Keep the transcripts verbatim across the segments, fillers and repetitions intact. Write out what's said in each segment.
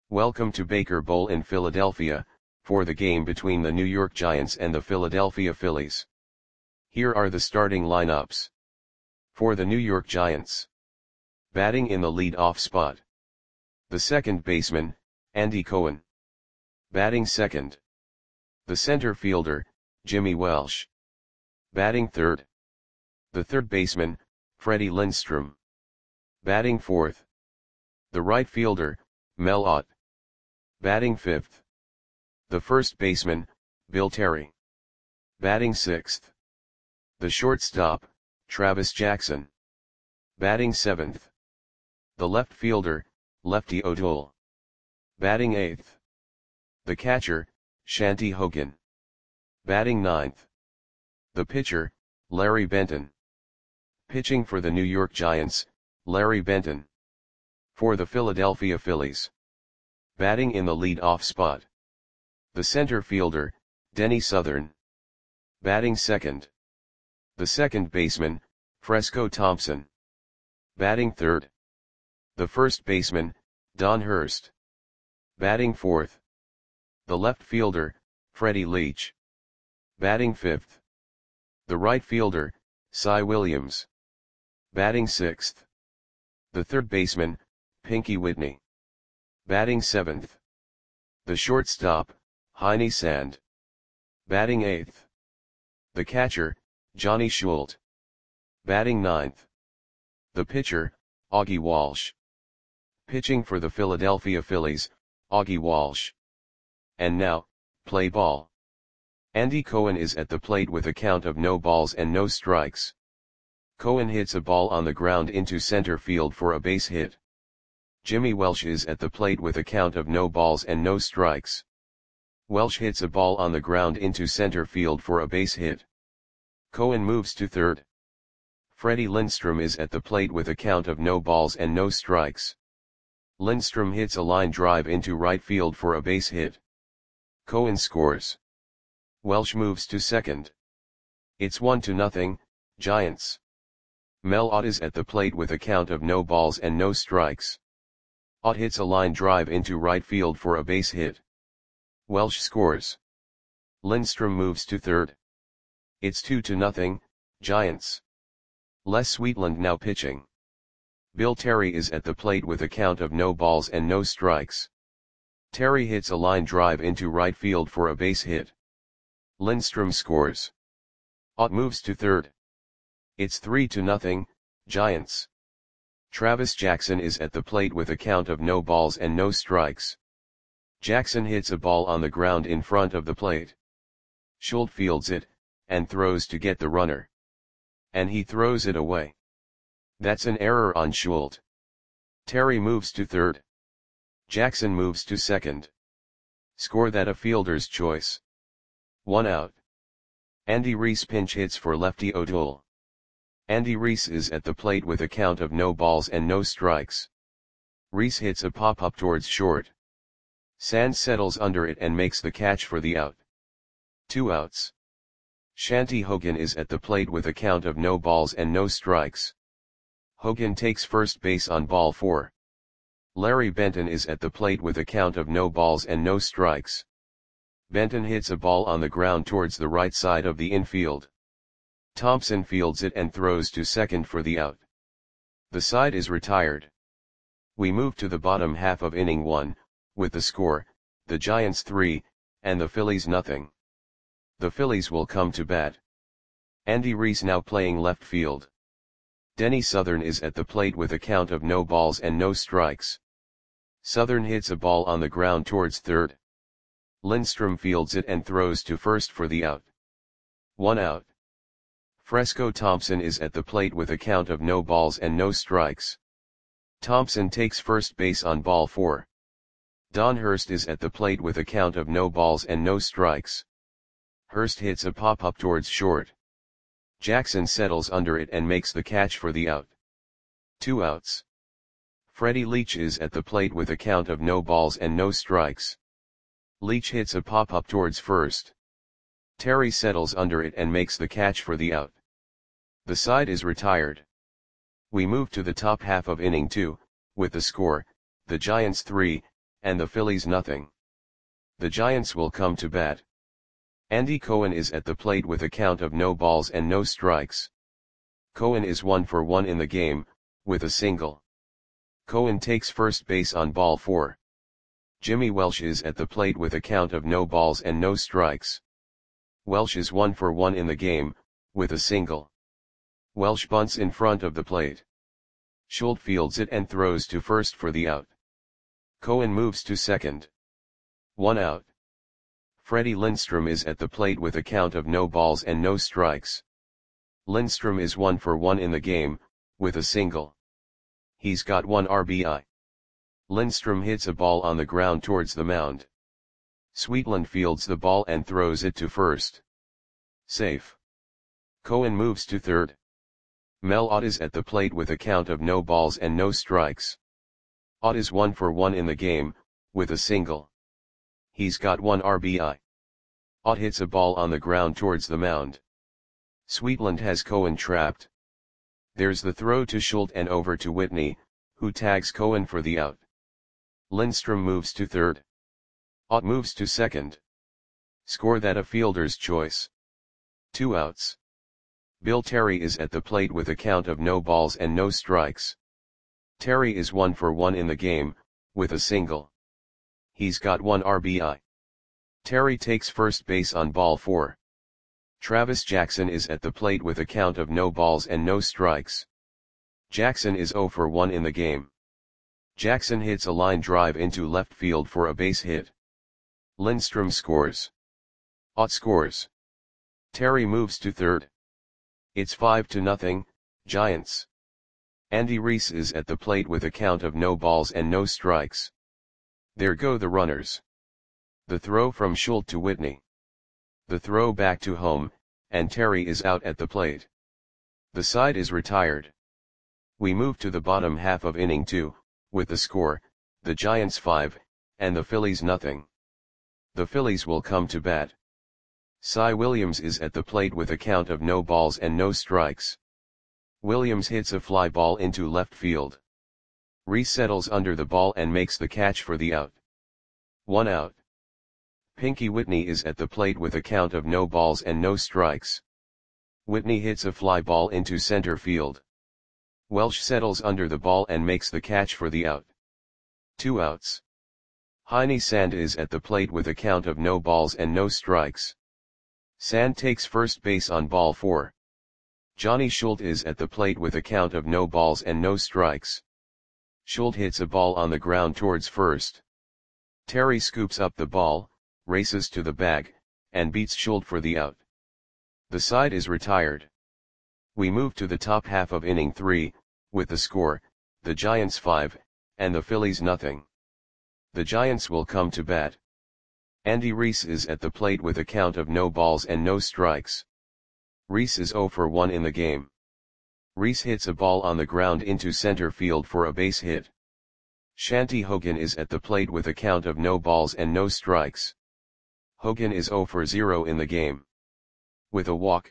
Welcome to Baker Bowl in Philadelphia, for the game between the New York Giants and the Philadelphia Phillies. Here are the starting lineups. For the New York Giants. Batting in the lead-off spot. The second baseman, Andy Cohen. Batting second. The center fielder, Jimmy Welsh. Batting third. The third baseman, Freddie Lindstrom. Batting fourth. The right fielder, Mel Ott. Batting fifth. The first baseman, Bill Terry. Batting sixth. The shortstop, Travis Jackson. Batting seventh. The left fielder, Lefty O'Toole. Batting eighth. The catcher, Shanty Hogan. Batting ninth. The pitcher, Larry Benton. Pitching for the New York Giants, Larry Benton. For the Philadelphia Phillies. Batting in the lead-off spot. The center fielder, Denny Southern. Batting second. The second baseman, Fresco Thompson. Batting third. The first baseman, Don Hurst. Batting fourth. The left fielder, Freddie Leach. Batting fifth. The right fielder, Cy Williams. Batting sixth. The third baseman, Pinky Whitney. Batting seventh. The shortstop, Heine Sand. Batting eighth. The catcher, Johnny Schult. Batting ninth. The pitcher, Augie Walsh. Pitching for the Philadelphia Phillies, Augie Walsh. And now, play ball. Andy Cohen is at the plate with a count of no balls and no strikes. Cohen hits a ball on the ground into center field for a base hit. Jimmy Welsh is at the plate with a count of no balls and no strikes. Welsh hits a ball on the ground into center field for a base hit. Cohen moves to third. Freddie Lindstrom is at the plate with a count of no balls and no strikes. Lindstrom hits a line drive into right field for a base hit. Cohen scores. Welsh moves to second. It's one to nothing, Giants. Mel Ott is at the plate with a count of no balls and no strikes. Ott hits a line drive into right field for a base hit. Welsh scores. Lindstrom moves to third. It's two to nothing, Giants. Les Sweetland now pitching. Bill Terry is at the plate with a count of no balls and no strikes. Terry hits a line drive into right field for a base hit. Lindstrom scores. Ott moves to third. It's three to nothing, Giants. Travis Jackson is at the plate with a count of no balls and no strikes. Jackson hits a ball on the ground in front of the plate. Schult fields it, and throws to get the runner. And he throws it away. That's an error on Schult. Terry moves to third. Jackson moves to second. Score that a fielder's choice. One out. Andy Reese pinch hits for Lefty O'Toole. Andy Reese is at the plate with a count of no balls and no strikes. Reese hits a pop-up towards short. Sand settles under it and makes the catch for the out. Two outs. Shanty Hogan is at the plate with a count of no balls and no strikes. Hogan takes first base on ball four. Larry Benton is at the plate with a count of no balls and no strikes. Benton hits a ball on the ground towards the right side of the infield. Thompson fields it and throws to second for the out. The side is retired. We move to the bottom half of inning one, with the score, the Giants three, and the Phillies nothing. The Phillies will come to bat. Andy Reese now playing left field. Denny Southern is at the plate with a count of no balls and no strikes. Southern hits a ball on the ground towards third. Lindstrom fields it and throws to first for the out. One out. Fresco Thompson is at the plate with a count of no balls and no strikes. Thompson takes first base on ball four. Don Hurst is at the plate with a count of no balls and no strikes. Hurst hits a pop-up towards short. Jackson settles under it and makes the catch for the out. Two outs. Freddie Leach is at the plate with a count of no balls and no strikes. Leach hits a pop-up towards first. Terry settles under it and makes the catch for the out. The side is retired. We move to the top half of inning two, with the score, the Giants three, and the Phillies nothing. The Giants will come to bat. Andy Cohen is at the plate with a count of no balls and no strikes. Cohen is one for one in the game, with a single. Cohen takes first base on ball four. Jimmy Welsh is at the plate with a count of no balls and no strikes. Welsh is one for one in the game, with a single. Welsh bunts in front of the plate. Schultz fields it and throws to first for the out. Cohen moves to second. One out. Freddie Lindstrom is at the plate with a count of no balls and no strikes. Lindstrom is one for one in the game, with a single. He's got one R B I. Lindstrom hits a ball on the ground towards the mound. Sweetland fields the ball and throws it to first. Safe. Cohen moves to third. Mel Ott is at the plate with a count of no balls and no strikes. Ott is one for one in the game, with a single. He's got one R B I. Ott hits a ball on the ground towards the mound. Sweetland has Cohen trapped. There's the throw to Schultz and over to Whitney, who tags Cohen for the out. Lindstrom moves to third. Ott moves to second. Score that a fielder's choice. Two outs. Bill Terry is at the plate with a count of no balls and no strikes. Terry is one for one in the game, with a single. He's got one R B I. Terry takes first base on ball four. Travis Jackson is at the plate with a count of no balls and no strikes. Jackson is zero for one in the game. Jackson hits a line drive into left field for a base hit. Lindstrom scores. Ott scores. Terry moves to third. It's five to nothing, Giants. Andy Reese is at the plate with a count of no balls and no strikes. There go the runners. The throw from Schultz to Whitney. The throw back to home, and Terry is out at the plate. The side is retired. We move to the bottom half of inning two, with the score, the Giants five, and the Phillies nothing. The Phillies will come to bat. Cy Williams is at the plate with a count of no balls and no strikes. Williams hits a fly ball into left field. Reese settles under the ball and makes the catch for the out. One out. Pinky Whitney is at the plate with a count of no balls and no strikes. Whitney hits a fly ball into center field. Welsh settles under the ball and makes the catch for the out. Two outs. Heine Sand is at the plate with a count of no balls and no strikes. Sand takes first base on ball four. Johnny Schultz is at the plate with a count of no balls and no strikes. Schultz hits a ball on the ground towards first. Terry scoops up the ball, races to the bag, and beats Schultz for the out. The side is retired. We move to the top half of inning three, with the score, the Giants five, and the Phillies nothing. The Giants will come to bat. Andy Reese is at the plate with a count of no balls and no strikes. Reese is zero for one in the game. Reese hits a ball on the ground into center field for a base hit. Shanty Hogan is at the plate with a count of no balls and no strikes. Hogan is zero for zero in the game. With a walk.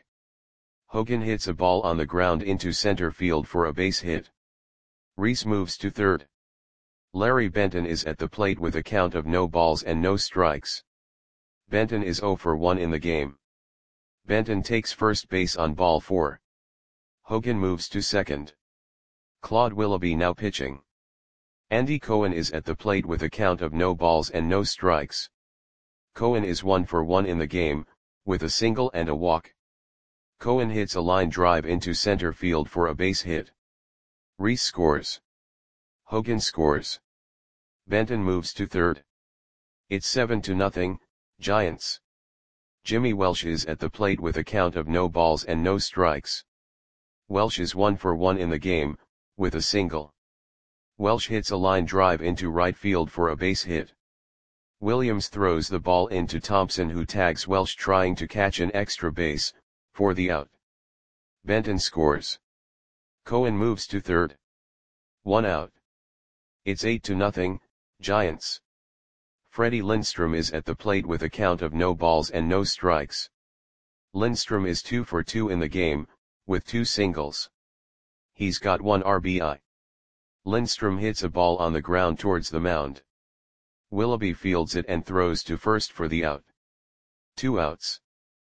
Hogan hits a ball on the ground into center field for a base hit. Reese moves to third. Larry Benton is at the plate with a count of no balls and no strikes. Benton is zero for one in the game. Benton takes first base on ball four. Hogan moves to second. Claude Willoughby now pitching. Andy Cohen is at the plate with a count of no balls and no strikes. Cohen is one for one in the game, with a single and a walk. Cohen hits a line drive into center field for a base hit. Reese scores. Hogan scores. Benton moves to third. It's seven to nothing, Giants. Jimmy Welsh is at the plate with a count of no balls and no strikes. Welsh is one for one in the game, with a single. Welsh hits a line drive into right field for a base hit. Williams throws the ball into Thompson, who tags Welsh trying to catch an extra base, for the out. Benton scores. Cohen moves to third. One out. It's eight to nothing, Giants. Freddie Lindstrom is at the plate with a count of no balls and no strikes. Lindstrom is two for two in the game, with two singles. He's got one R B I. Lindstrom hits a ball on the ground towards the mound. Willoughby fields it and throws to first for the out. Two outs.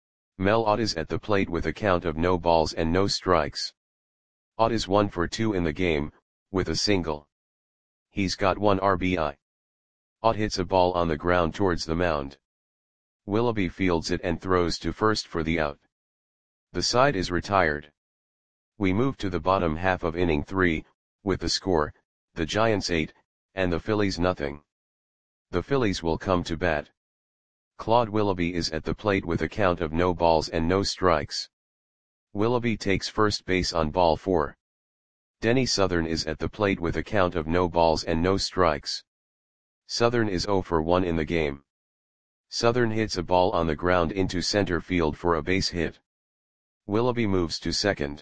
Mel Ott is at the plate with a count of no balls and no strikes. Ott is one for two in the game, with a single. He's got one R B I. Ott hits a ball on the ground towards the mound. Willoughby fields it and throws to first for the out. The side is retired. We move to the bottom half of inning three, with the score, the Giants eight, and the Phillies nothing. The Phillies will come to bat. Claude Willoughby is at the plate with a count of no balls and no strikes. Willoughby takes first base on ball four. Denny Southern is at the plate with a count of no balls and no strikes. Southern is zero for one in the game. Southern hits a ball on the ground into center field for a base hit. Willoughby moves to second.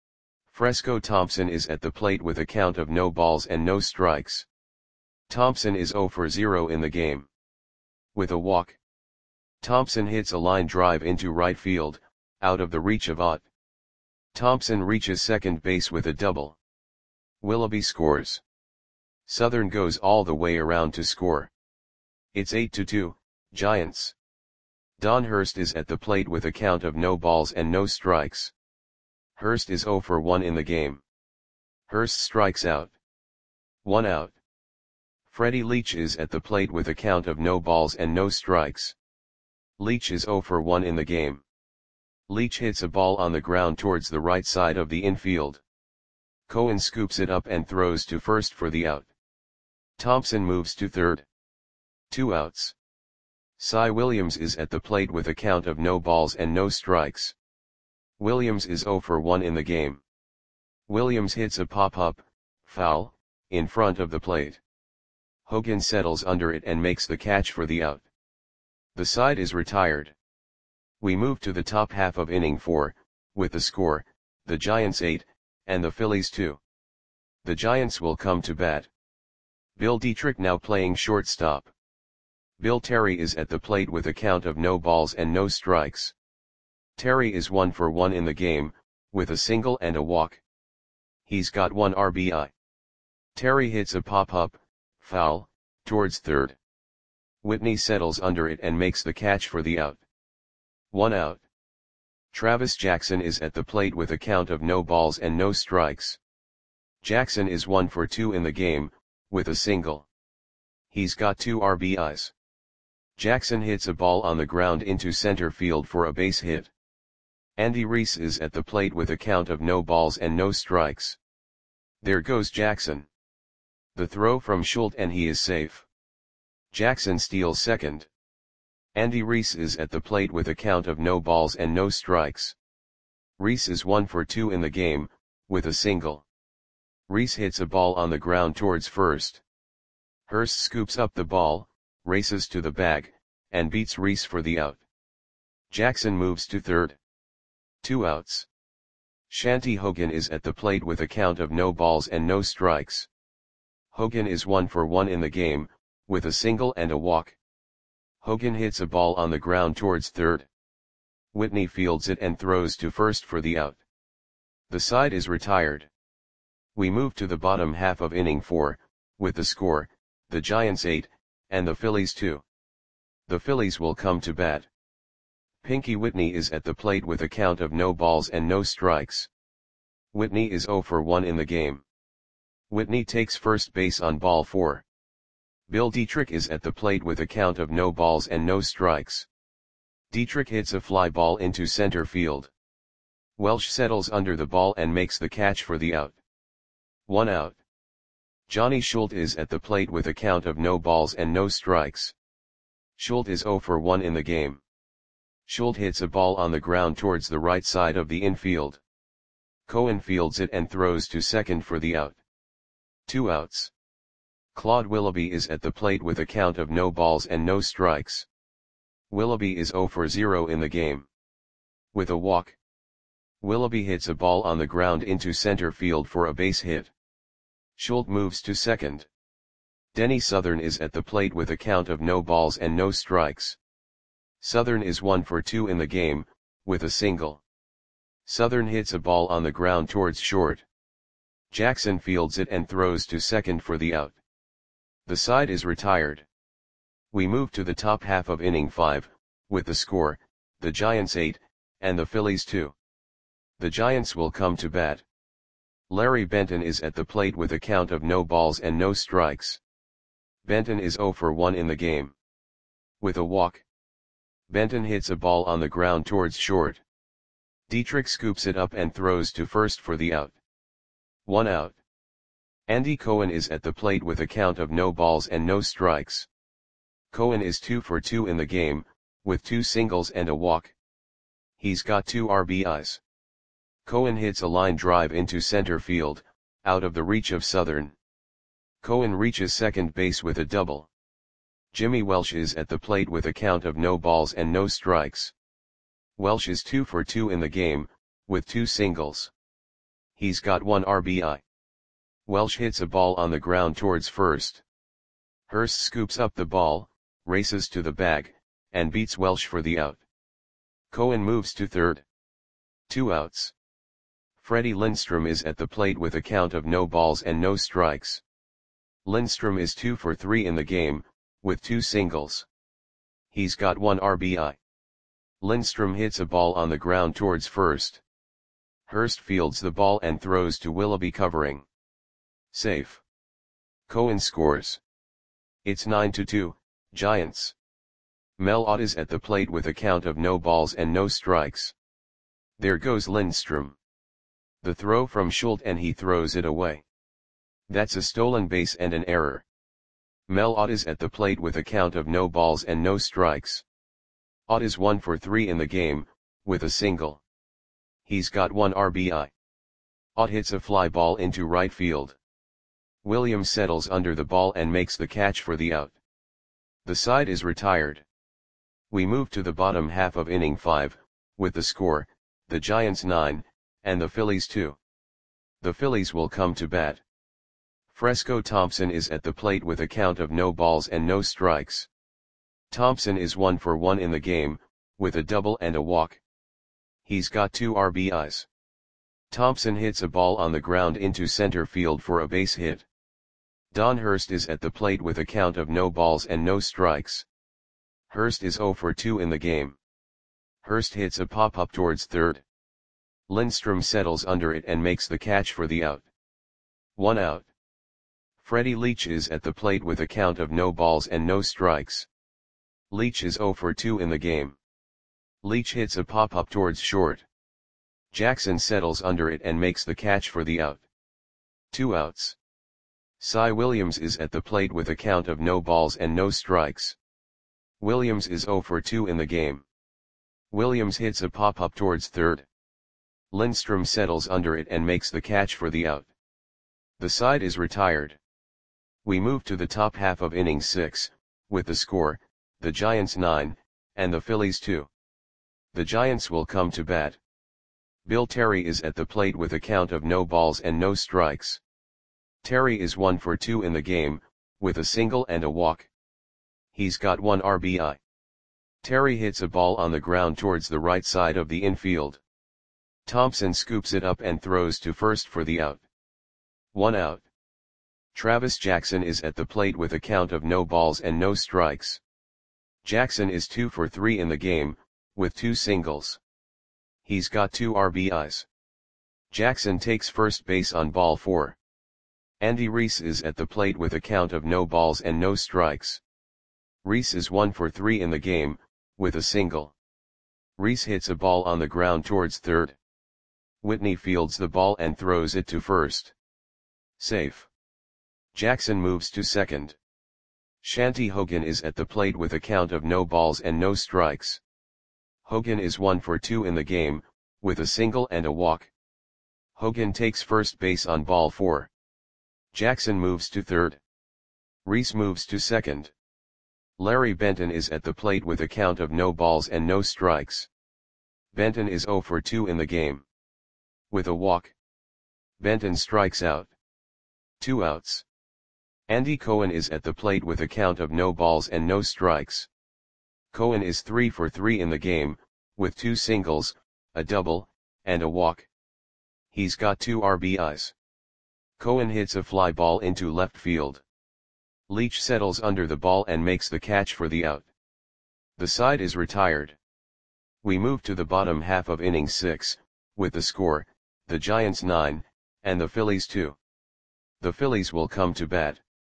Fresco Thompson is at the plate with a count of no balls and no strikes. Thompson is zero for zero in the game. With a walk, Thompson hits a line drive into right field, out of the reach of Ott. Thompson reaches second base with a double. Willoughby scores. Southern goes all the way around to score. It's eight to two, Giants. Don Hurst is at the plate with a count of no balls and no strikes. Hurst is zero for one in the game. Hurst strikes out. One out. Freddie Leach is at the plate with a count of no balls and no strikes. Leach is zero for one in the game. Leach hits a ball on the ground towards the right side of the infield. Cohen scoops it up and throws to first for the out. Thompson moves to third. Two outs. Cy Williams is at the plate with a count of no balls and no strikes. Williams is zero for one in the game. Williams hits a pop-up, foul, in front of the plate. Hogan settles under it and makes the catch for the out. The side is retired. We move to the top half of inning four, with the score, the Giants eight, and the Phillies two. The Giants will come to bat. Bill Dietrich now playing shortstop. Bill Terry is at the plate with a count of no balls and no strikes. Terry is one for one in the game, with a single and a walk. He's got one R B I. Terry hits a pop-up, foul, towards third. Whitney settles under it and makes the catch for the out. One out. Travis Jackson is at the plate with a count of no balls and no strikes. Jackson is one for two in the game, with a single. He's got two R B Is. Jackson hits a ball on the ground into center field for a base hit. Andy Reese is at the plate with a count of no balls and no strikes. There goes Jackson. The throw from Schultz and he is safe. Jackson steals second. Andy Reese is at the plate with a count of no balls and no strikes. Reese is one for two in the game, with a single. Reese hits a ball on the ground towards first. Hurst scoops up the ball, races to the bag, and beats Reese for the out. Jackson moves to third. Two outs. Shanty Hogan is at the plate with a count of no balls and no strikes. Hogan is one for one in the game, with a single and a walk. Hogan hits a ball on the ground towards third. Whitney fields it and throws to first for the out. The side is retired. We move to the bottom half of inning four, with the score, the Giants eight, and the Phillies two. The Phillies will come to bat. Pinky Whitney is at the plate with a count of no balls and no strikes. Whitney is zero for one in the game. Whitney takes first base on ball four. Bill Dietrich is at the plate with a count of no balls and no strikes. Dietrich hits a fly ball into center field. Welsh settles under the ball and makes the catch for the out. One out. Johnny Schultz is at the plate with a count of no balls and no strikes. Schultz is zero for one in the game. Schultz hits a ball on the ground towards the right side of the infield. Cohen fields it and throws to second for the out. Two outs. Claude Willoughby is at the plate with a count of no balls and no strikes. Willoughby is zero for zero in the game. With a walk, Willoughby hits a ball on the ground into center field for a base hit. Schultz moves to second. Denny Southern is at the plate with a count of no balls and no strikes. Southern is one for two in the game, with a single. Southern hits a ball on the ground towards short. Jackson fields it and throws to second for the out. The side is retired. We move to the top half of inning five, with the score, the Giants eight, and the Phillies two. The Giants will come to bat. Larry Benton is at the plate with a count of no balls and no strikes. Benton is oh for one in the game. With a walk. Benton hits a ball on the ground towards short. Dietrich scoops it up and throws to first for the out. One out. Andy Cohen is at the plate with a count of no balls and no strikes. Cohen is two for two in the game, with two singles and a walk. He's got two R B Is. Cohen hits a line drive into center field, out of the reach of Southern. Cohen reaches second base with a double. Jimmy Welsh is at the plate with a count of no balls and no strikes. Welsh is two for two in the game, with two singles. He's got one R B I. Welsh hits a ball on the ground towards first. Hurst scoops up the ball, races to the bag, and beats Welsh for the out. Cohen moves to third. Two outs. Freddie Lindstrom is at the plate with a count of no balls and no strikes. Lindstrom is two for three in the game, with two singles. He's got one R B I. Lindstrom hits a ball on the ground towards first. Hurst fields the ball and throws to Willoughby covering. Safe. Cohen scores. It's nine to two, Giants. Mel Ott is at the plate with a count of no balls and no strikes. There goes Lindstrom. The throw from Schultz and he throws it away. That's a stolen base and an error. Mel Ott is at the plate with a count of no balls and no strikes. Ott is one for three in the game, with a single. He's got one R B I. Ott hits a fly ball into right field. Williams settles under the ball and makes the catch for the out. The side is retired. We move to the bottom half of inning five, with the score, the Giants nine, and the Phillies two. The Phillies will come to bat. Fresco Thompson is at the plate with a count of no balls and no strikes. Thompson is one for one in the game, with a double and a walk. He's got two R B Is. Thompson hits a ball on the ground into center field for a base hit. Don Hurst is at the plate with a count of no balls and no strikes. Hurst is oh for two in the game. Hurst hits a pop-up towards third. Lindstrom settles under it and makes the catch for the out. One out. Freddie Leach is at the plate with a count of no balls and no strikes. Leach is oh for two in the game. Leach hits a pop-up towards short. Jackson settles under it and makes the catch for the out. Two outs. Cy Williams is at the plate with a count of no balls and no strikes. Williams is oh for two in the game. Williams hits a pop-up towards third. Lindstrom settles under it and makes the catch for the out. The side is retired. We move to the top half of inning six, with the score, the Giants nine, and the Phillies two. The Giants will come to bat. Bill Terry is at the plate with a count of no balls and no strikes. Terry is one for two in the game, with a single and a walk. He's got one R B I. Terry hits a ball on the ground towards the right side of the infield. Thompson scoops it up and throws to first for the out. One out. Travis Jackson is at the plate with a count of no balls and no strikes. Jackson is two for three in the game, with two singles. He's got two R B Is. Jackson takes first base on ball four. Andy Reese is at the plate with a count of no balls and no strikes. Reese is one for three in the game, with a single. Reese hits a ball on the ground towards third. Whitney fields the ball and throws it to first. Safe. Jackson moves to second. Shanty Hogan is at the plate with a count of no balls and no strikes. Hogan is one for two in the game, with a single and a walk. Hogan takes first base on ball four. Jackson moves to third. Reese moves to second. Larry Benton is at the plate with a count of no balls and no strikes. Benton is oh for two in the game. With a walk. Benton strikes out. Two outs. Andy Cohen is at the plate with a count of no balls and no strikes. Cohen is three for three in the game, with two singles, a double, and a walk. He's got two R B Is. Cohen hits a fly ball into left field. Leach settles under the ball and makes the catch for the out. The side is retired. We move to the bottom half of inning six, with the score, the Giants nine, and the Phillies two. The Phillies will come to bat.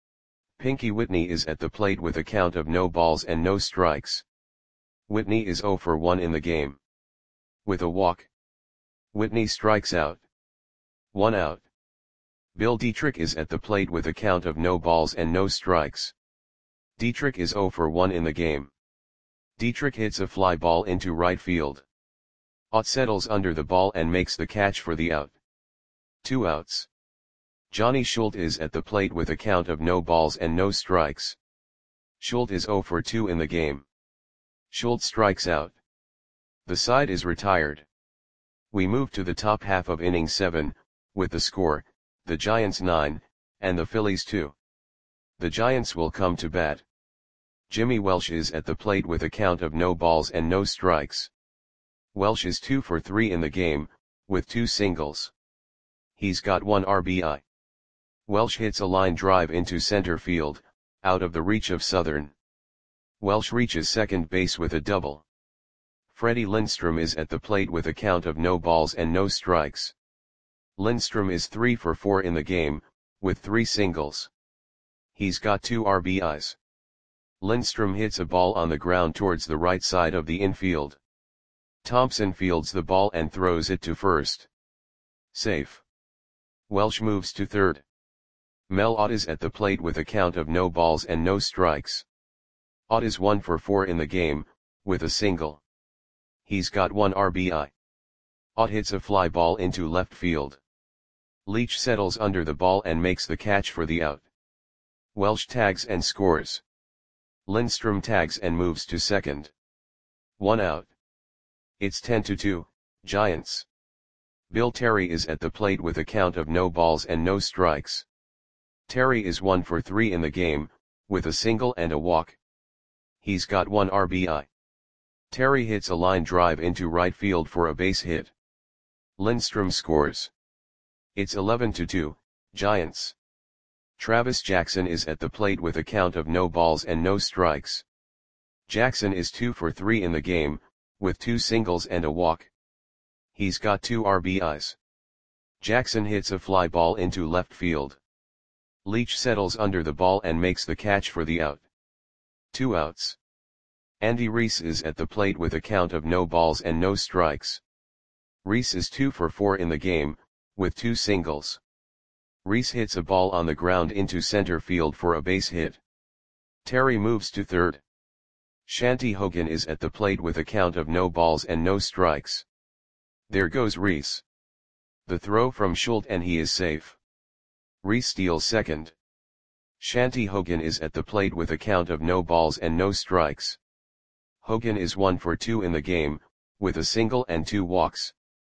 Pinky Whitney is at the plate with a count of no balls and no strikes. Whitney is zero for one in the game. With a walk, Whitney strikes out. One out. Bill Dietrich is at the plate with a count of no balls and no strikes. Dietrich is zero for one in the game. Dietrich hits a fly ball into right field. Ott settles under the ball and makes the catch for the out. Two outs. Johnny Schultz is at the plate with a count of no balls and no strikes. Schultz is zero for two in the game. Schultz strikes out. The side is retired. We move to the top half of inning seven, with the score, the Giants nine, and the Phillies two. The Giants will come to bat. Jimmy Welsh is at the plate with a count of no balls and no strikes. Welsh is two for three in the game, with two singles. He's got one R B I. Welsh hits a line drive into center field, out of the reach of Southern. Welsh reaches second base with a double. Freddie Lindstrom is at the plate with a count of no balls and no strikes. Lindstrom is three for four in the game, with three singles. He's got two R B Is. Lindstrom hits a ball on the ground towards the right side of the infield. Thompson fields the ball and throws it to first. Safe. Welsh moves to third. Mel Ott is at the plate with a count of no balls and no strikes. Ott is one for four in the game, with a single. He's got one R B I. Ott hits a fly ball into left field. Leach settles under the ball and makes the catch for the out. Welsh tags and scores. Lindstrom tags and moves to second. One out. It's ten to two, Giants. Bill Terry is at the plate with a count of no balls and no strikes. Terry is one for three in the game, with a single and a walk. He's got one R B I. Terry hits a line drive into right field for a base hit. Lindstrom scores. It's eleven to two, Giants. Travis Jackson is at the plate with a count of no balls and no strikes. Jackson is two for three in the game, with two singles and a walk. He's got two R B Is. Jackson hits a fly ball into left field. Leach settles under the ball and makes the catch for the out. Two outs. Andy Reese is at the plate with a count of no balls and no strikes. Reese is two for four in the game, with two singles. Reese hits a ball on the ground into center field for a base hit. Terry moves to third. Shanty Hogan is at the plate with a count of no balls and no strikes. There goes Reese. The throw from Schultz and he is safe. Reese steals second. Shanty Hogan is at the plate with a count of no balls and no strikes. Hogan is one for two in the game, with a single and two walks.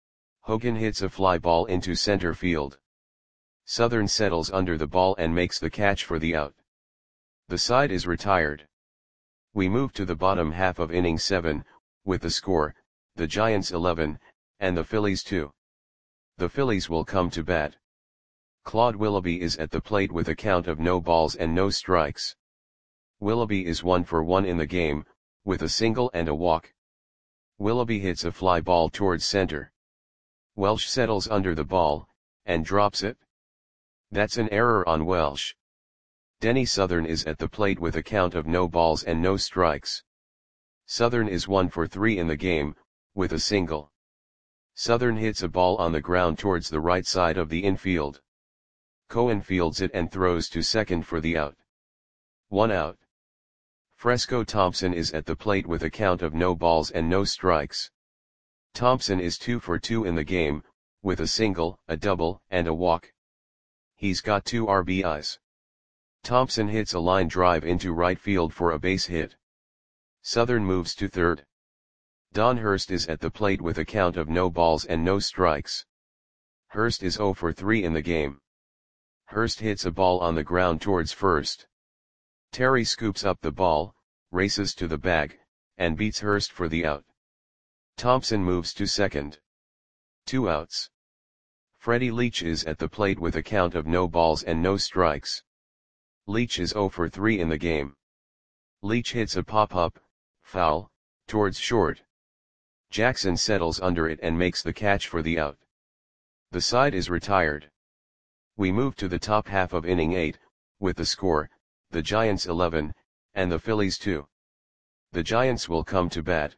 Hogan hits a fly ball into center field. Southern settles under the ball and makes the catch for the out. The side is retired. We move to the bottom half of inning seven, with the score, the Giants eleven, and the Phillies two. The Phillies will come to bat. Claude Willoughby is at the plate with a count of no balls and no strikes. Willoughby is one for one in the game, with a single and a walk. Willoughby hits a fly ball towards center. Welsh settles under the ball, and drops it. That's an error on Welsh. Denny Southern is at the plate with a count of no balls and no strikes. Southern is one for three in the game, with a single. Southern hits a ball on the ground towards the right side of the infield. Cohen fields it and throws to second for the out. One out. Fresco Thompson is at the plate with a count of no balls and no strikes. Thompson is two for two in the game, with a single, a double, and a walk. He's got two R B Is. Thompson hits a line drive into right field for a base hit. Southern moves to third. Don Hurst is at the plate with a count of no balls and no strikes. Hurst is zero for three in the game. Hurst hits a ball on the ground towards first. Terry scoops up the ball, races to the bag, and beats Hurst for the out. Thompson moves to second. Two outs. Freddie Leach is at the plate with a count of no balls and no strikes. Leach is zero for three in the game. Leach hits a pop-up, foul, towards short. Jackson settles under it and makes the catch for the out. The side is retired. We move to the top half of inning eight, with the score, the Giants eleven, and the Phillies two. The Giants will come to bat.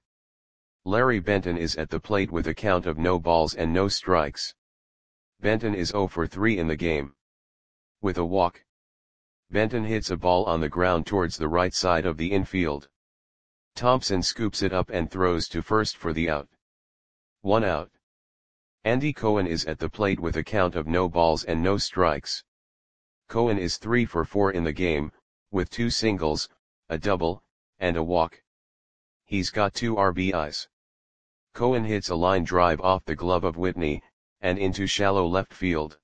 Larry Benton is at the plate with a count of no balls and no strikes. Benton is zero for three in the game. With a walk, Benton hits a ball on the ground towards the right side of the infield. Thompson scoops it up and throws to first for the out. One out. Andy Cohen is at the plate with a count of no balls and no strikes. Cohen is three for four in the game, with two singles, a double, and a walk. He's got two R B Is. Cohen hits a line drive off the glove of Whitney, and into shallow left field.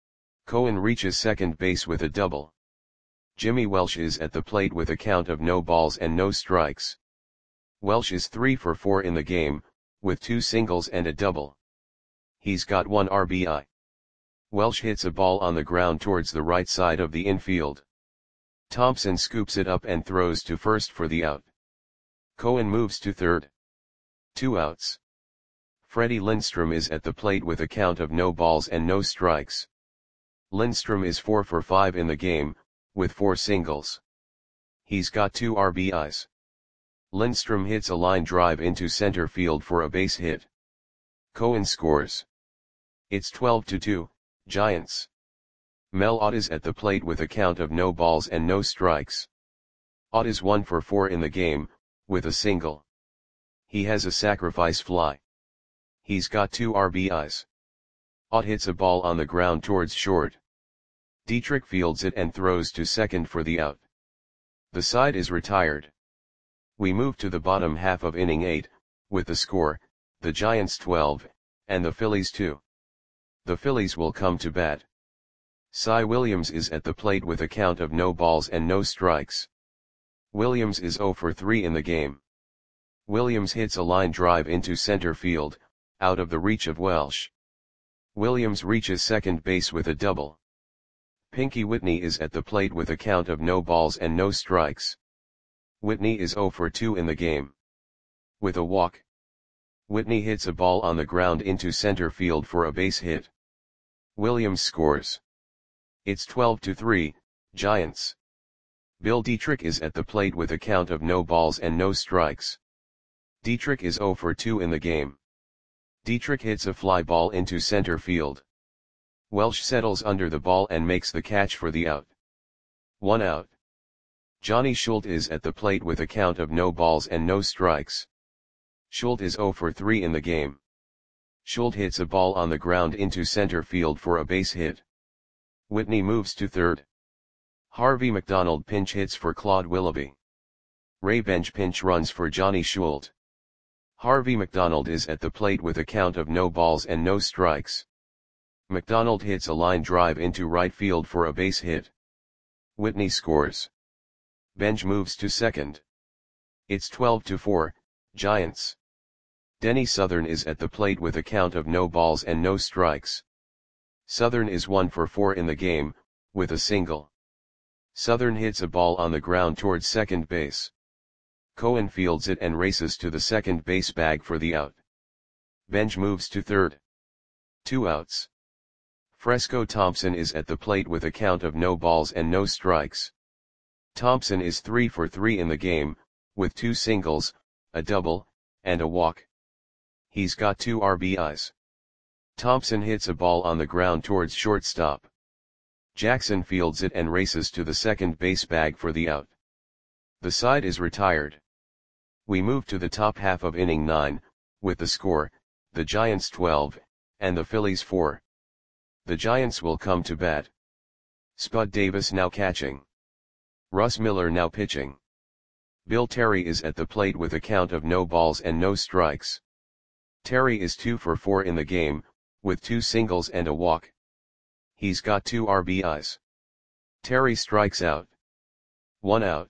Cohen reaches second base with a double. Jimmy Welsh is at the plate with a count of no balls and no strikes. Welsh is three for four in the game, with two singles and a double. He's got one R B I. Welsh hits a ball on the ground towards the right side of the infield. Thompson scoops it up and throws to first for the out. Cohen moves to third. Two outs. Freddie Lindstrom is at the plate with a count of no balls and no strikes. Lindstrom is four for five in the game, with four singles. He's got two R B Is. Lindstrom hits a line drive into center field for a base hit. Cohen scores. It's twelve to two, Giants. Mel Ott is at the plate with a count of no balls and no strikes. Ott is one for four in the game, with a single. He has a sacrifice fly. He's got two R B Is. Ott hits a ball on the ground towards short. Dietrich fields it and throws to second for the out. The side is retired. We move to the bottom half of inning eight, with the score, the Giants twelve, and the Phillies two. The Phillies will come to bat. Cy Williams is at the plate with a count of no balls and no strikes. Williams is zero for three in the game. Williams hits a line drive into center field, out of the reach of Welsh. Williams reaches second base with a double. Pinky Whitney is at the plate with a count of no balls and no strikes. Whitney is zero for two in the game. With a walk, Whitney hits a ball on the ground into center field for a base hit. Williams scores. It's twelve to three, Giants. Bill Dietrich is at the plate with a count of no balls and no strikes. Dietrich is zero for two in the game. Dietrich hits a fly ball into center field. Welsh settles under the ball and makes the catch for the out. One out. Johnny Schultz is at the plate with a count of no balls and no strikes. Schultz is zero for three in the game. Schultz hits a ball on the ground into center field for a base hit. Whitney moves to third. Harvey McDonald pinch hits for Claude Willoughby. Ray Bench pinch runs for Johnny Schultz. Harvey McDonald is at the plate with a count of no balls and no strikes. McDonald hits a line drive into right field for a base hit. Whitney scores. Bench moves to second. It's twelve to four, Giants. Denny Southern is at the plate with a count of no balls and no strikes. Southern is one for four in the game, with a single. Southern hits a ball on the ground towards second base. Cohen fields it and races to the second base bag for the out. Bench moves to third. Two outs. Fresco Thompson is at the plate with a count of no balls and no strikes. Thompson is three for three in the game, with two singles, a double, and a walk. He's got two R B Is. Thompson hits a ball on the ground towards shortstop. Jackson fields it and races to the second base bag for the out. The side is retired. We move to the top half of inning nine, with the score, the Giants twelve, and the Phillies four. The Giants will come to bat. Spud Davis now catching. Russ Miller now pitching. Bill Terry is at the plate with a count of no balls and no strikes. Terry is two for four in the game, with two singles and a walk. He's got two R B Is. Terry strikes out. One out.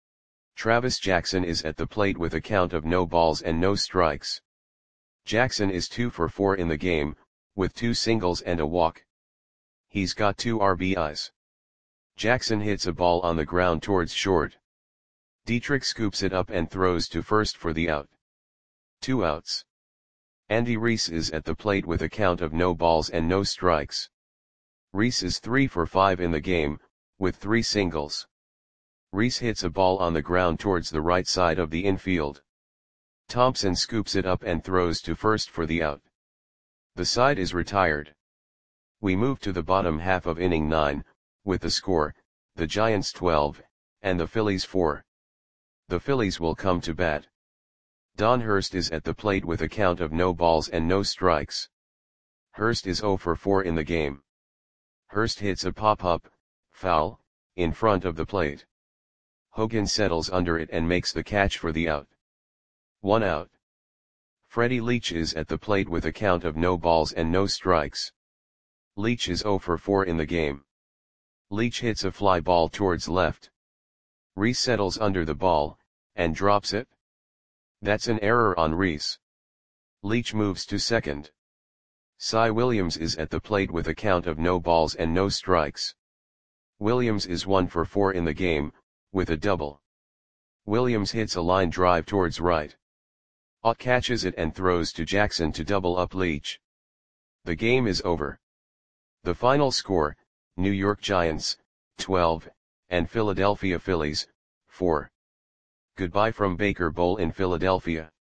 Travis Jackson is at the plate with a count of no balls and no strikes. Jackson is two for four in the game, with two singles and a walk. He's got two R B Is. Jackson hits a ball on the ground towards short. Dietrich scoops it up and throws to first for the out. Two outs. Andy Reese is at the plate with a count of no balls and no strikes. Reese is three for five in the game, with three singles. Reese hits a ball on the ground towards the right side of the infield. Thompson scoops it up and throws to first for the out. The side is retired. We move to the bottom half of inning nine, with the score, the Giants twelve, and the Phillies four. The Phillies will come to bat. Don Hurst is at the plate with a count of no balls and no strikes. Hurst is zero for four in the game. Hurst hits a pop-up, foul, in front of the plate. Hogan settles under it and makes the catch for the out. One out. Freddie Leach is at the plate with a count of no balls and no strikes. Leach is zero for four in the game. Leach hits a fly ball towards left. Reese settles under the ball, and drops it. That's an error on Reese. Leach moves to second. Cy Williams is at the plate with a count of no balls and no strikes. Williams is one for four in the game, with a double. Williams hits a line drive towards right. Ott catches it and throws to Jackson to double up Leach. The game is over. The final score, New York Giants, twelve, and Philadelphia Phillies, four. Goodbye from Baker Bowl in Philadelphia.